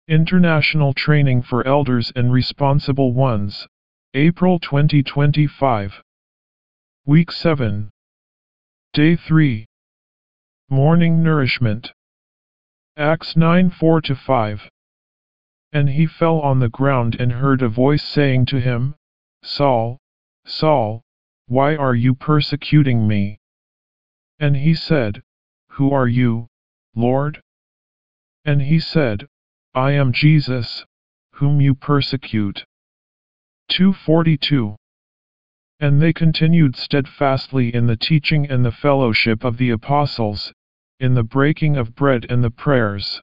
International Training for Elders and Responsible Ones, April 2025. Week 7. Day 3. Morning Nourishment. Acts 9:4-5. And he fell on the ground and heard a voice saying to him, Saul, Saul, why are you persecuting me? And he said, Who are you, Lord? And he said, I am Jesus, whom you persecute. 2:42. And they continued steadfastly in the teaching and the fellowship of the apostles, in the breaking of bread and the prayers.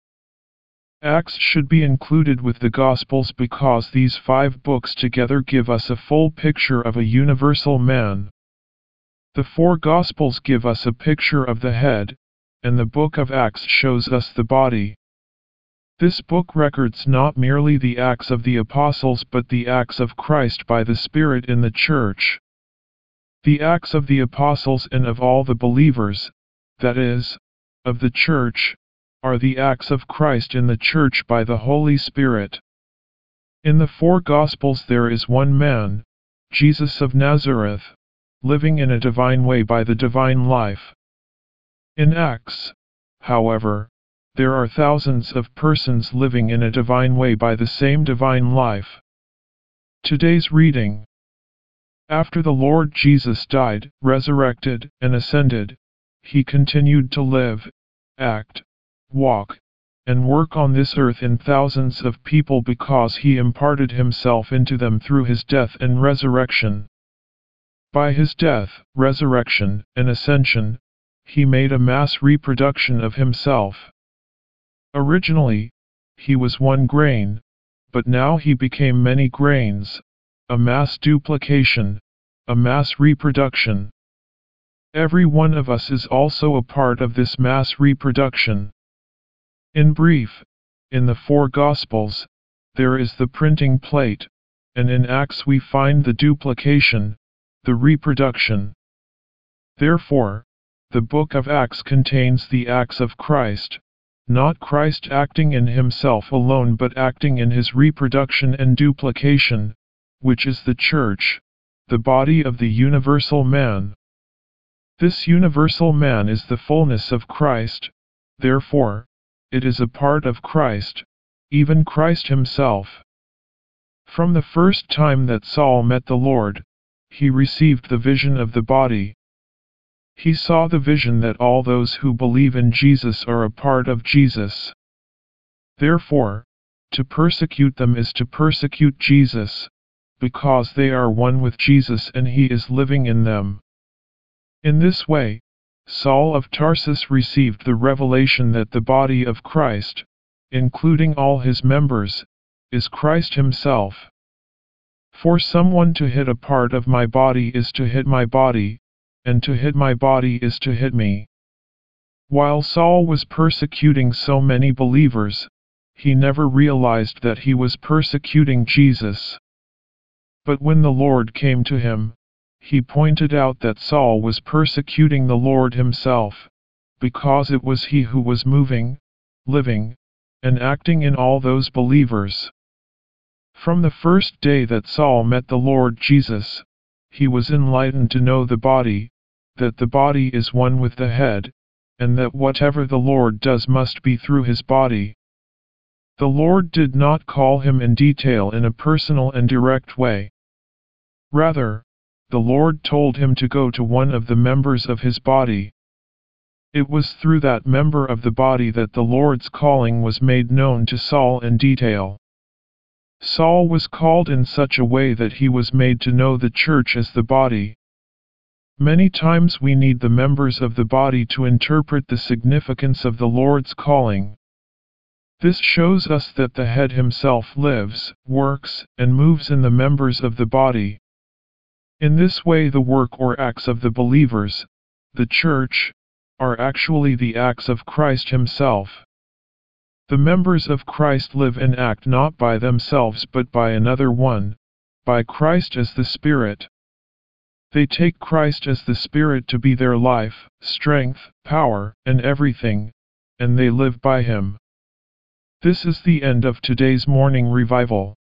Acts should be included with the Gospels because these 5 books together give us a full picture of a universal man. The 4 Gospels give us a picture of the head, and the book of Acts shows us the body. This book records not merely the acts of the apostles but the acts of Christ by the Spirit in the Church. The acts of the apostles and of all the believers, that is, of the Church, are the acts of Christ in the Church by the Holy Spirit. In the 4 Gospels there is one man, Jesus of Nazareth, living in a divine way by the divine life. In Acts, however, there are thousands of persons living in a divine way by the same divine life. Today's reading. After the Lord Jesus died, resurrected, and ascended, he continued to live, act, walk, and work on this earth in thousands of people because he imparted himself into them through his death and resurrection. By his death, resurrection, and ascension, he made a mass reproduction of himself. Originally, he was one grain, but now he became many grains, a mass duplication, a mass reproduction. Every one of us is also a part of this mass reproduction. In brief, in the 4 Gospels, there is the printing plate, and in Acts we find the duplication, the reproduction. Therefore, the book of Acts contains the acts of Christ, not Christ acting in himself alone but acting in his reproduction and duplication, which is the Church, the body of the universal man. This universal man is the fullness of Christ, therefore, it is a part of Christ, even Christ himself. From the first time that Saul met the Lord, he received the vision of the body. He saw the vision that all those who believe in Jesus are a part of Jesus. Therefore, to persecute them is to persecute Jesus, because they are one with Jesus and he is living in them. In this way, Saul of Tarsus received the revelation that the body of Christ, including all his members, is Christ himself. For someone to hit a part of my body is to hit my body, and to hit my body is to hit me. While Saul was persecuting so many believers, he never realized that he was persecuting Jesus. But when the Lord came to him, he pointed out that Saul was persecuting the Lord himself, because it was he who was moving, living, and acting in all those believers. From the first day that Saul met the Lord Jesus, he was enlightened to know the body, that the body is one with the head, and that whatever the Lord does must be through his body. The Lord did not call him in detail in a personal and direct way. Rather, the Lord told him to go to one of the members of his body. It was through that member of the body that the Lord's calling was made known to Saul in detail. Saul was called in such a way that he was made to know the Church as the body. Many times we need the members of the body to interpret the significance of the Lord's calling. This shows us that the head himself lives, works, and moves in the members of the body. In this way the work or acts of the believers, the Church, are actually the acts of Christ himself. The members of Christ live and act not by themselves but by another one, by Christ as the Spirit. They take Christ as the Spirit to be their life, strength, power, and everything, and they live by him. This is the end of today's morning revival.